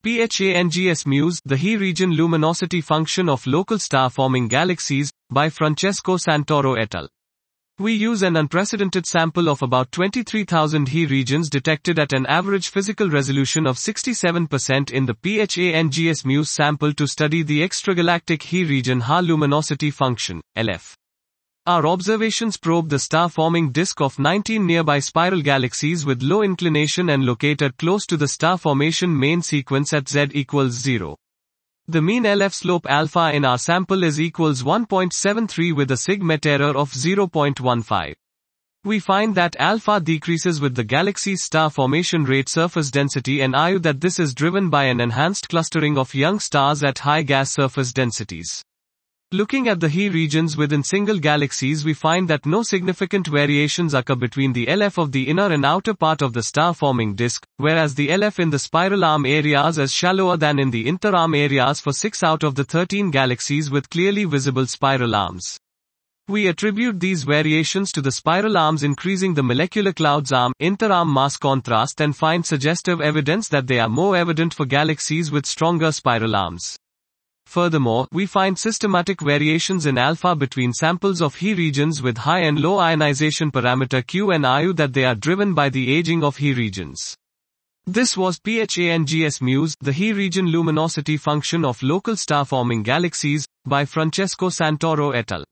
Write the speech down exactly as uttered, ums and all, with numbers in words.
PHANGS MUSE, the He region luminosity function of local star-forming galaxies, by Francesco Santoro et al. We use an unprecedented sample of about twenty-three thousand He regions detected at an average physical resolution of sixty-seven percent in the PHANGS MUSE sample to study the extragalactic He region H A luminosity function, L F. Our observations probe the star-forming disk of nineteen nearby spiral galaxies with low inclination and located close to the star formation main sequence at Z equals zero. The mean L F slope alpha in our sample is equals one point seven three with a sigma error of zero point one five. We find that alpha decreases with the galaxy's star formation rate surface density and argue that this is driven by an enhanced clustering of young stars at high gas surface densities. Looking at the He regions within single galaxies, we find that no significant variations occur between the L F of the inner and outer part of the star-forming disk, whereas the L F in the spiral arm areas is shallower than in the interarm areas for six out of the thirteen galaxies with clearly visible spiral arms. We attribute these variations to the spiral arms increasing the molecular clouds arm interarm mass contrast and find suggestive evidence that they are more evident for galaxies with stronger spiral arms. Furthermore, we find systematic variations in alpha between samples of He regions with high and low ionization parameter Q and I U that they are driven by the aging of He regions. This was PHANGS MUSE, the He region luminosity function of local star-forming galaxies, by Francesco Santoro et al.